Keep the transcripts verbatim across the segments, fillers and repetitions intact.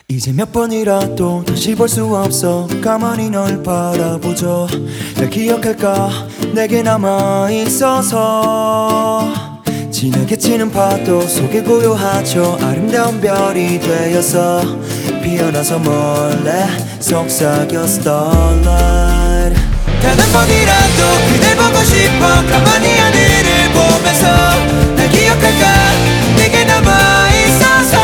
이제 몇 번이라도 다시 볼 수 없어. 가만히 널 바라보죠. 날 기억할까 내게 남아있어서. 진하게 치는 파도 속에 고요하죠. 아름다운 별이 되어서 피어나서 몰래 속삭여 Starlight. 단 한 번이라도 그댈 보고 싶어. 가만히 하늘을 보면서 날 기억할까 내게 남아있어서.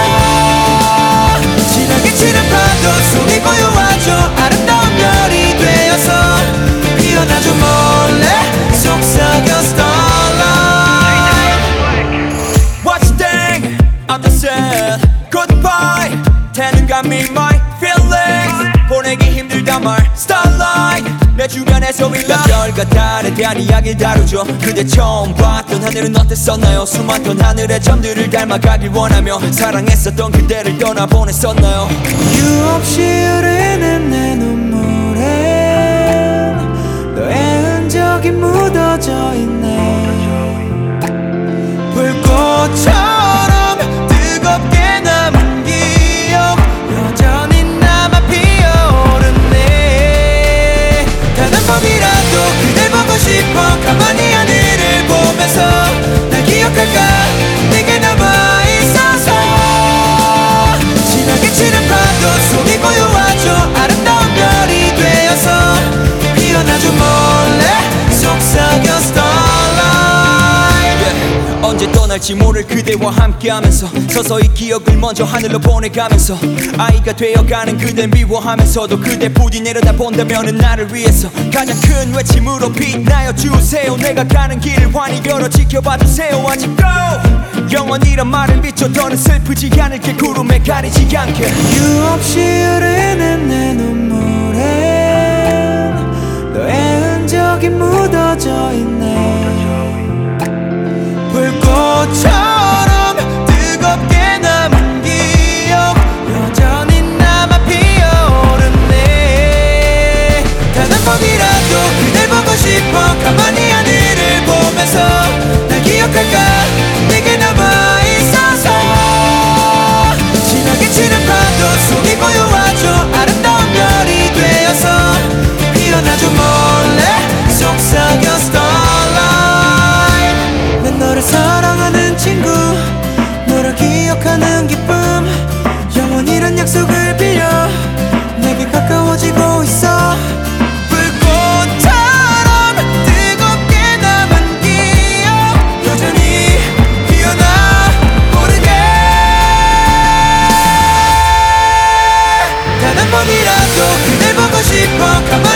진하게 치는 파도 속에 고요하죠. 아름다운 별이 되어서 피어나죠. 몰래 속삭여 Starlight. What's the thing? I'm just saying goodbye. 태는감이 my feelings. 보내기 힘들단 말 Starlight. 내 주변에서 일러 별과 달에 대한 이야기를 다루죠. 그대 처음 봤던 하늘은 어땠었나요? 수많던 하늘의 점들을 닮아가길 원하며 사랑했었던 그대를 떠나보냈었나요? 이유 없이 흐르는 내 눈물에 너의 흔적이 묻어져 있네. 불꽃처럼 뜨겁게 남은 기억 여전히 남아 피어오르네. 단 한 번이라도 그댈 보고 싶어. 가만히 하늘을 보면서 날 기억할까 내게 남아있어서. 진하게 치는 파도 속이 고요하죠. 아름다운 별이 되어서 피어나죠. 몰래 속삭여 Starlight. yeah. 언제 떠날지 모를 그대와 함께하면서 서서히 기억을 먼저 하늘로 보내가면서 아이가 되어가는 그댈 미워하면서도 그대 부디 내려다본다면은 나를 위해서 가장 큰 외침으로 빛나여 주세요. 내가 가는 길을 환히 열어 지켜봐주세요. 아직도 영원이란 말을 비춰 더는 슬프지 않을게. 구름에 가리지 않게. 이유 없이 흐르는 내 눈물에 너의 흔적이 묻어져 있네. 불꽃처럼 뜨겁게 남은 기억 여전히 남아 피어오르네. 단 한 번이라도 그댈 보고 싶어. 가만히 하늘을 보면서 날 기억할까 내게 남아있어서. 진하게 치는 파도 속이 고요하죠. 아름다운 별이 되어서 피어나죠. 몰래 속삭여 Starlight. 난 너를 사랑하는 친구, 너를 기억하는 기쁨, 영원이란 약속을 빌려 내게 가까워지고 있어. 불꽃처럼 뜨겁게 남은 기억 여전히 피어나 오르게. 단 한 번이라도 그댈 보고 싶어. 가만히